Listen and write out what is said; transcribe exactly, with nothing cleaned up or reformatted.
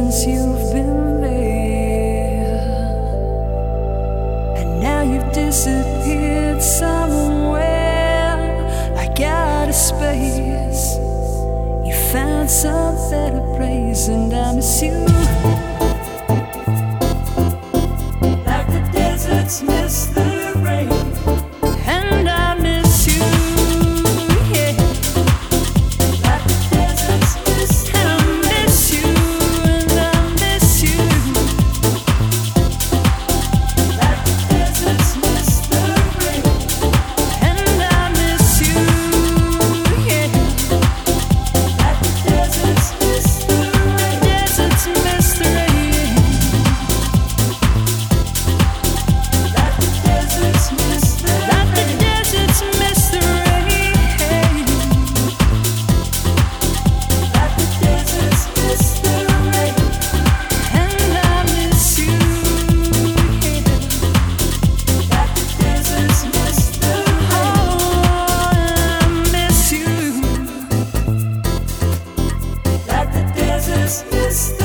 since you've been there, and now you've disappeared somewhere. I got a space, you found some better place, and I miss you like the deserts miss the rain. And I miss you, yeah, like the deserts miss the rain. And I miss you, and I miss you, like the deserts miss the rain. And I miss you, yeah, like the deserts miss the rain. Deserts miss the rain, like the deserts miss the rain. Like the deserts miss the rain, like the deserts miss the rain. And I miss you, yeah, like the deserts miss the rain. Oh, I miss you, like the deserts miss the rain.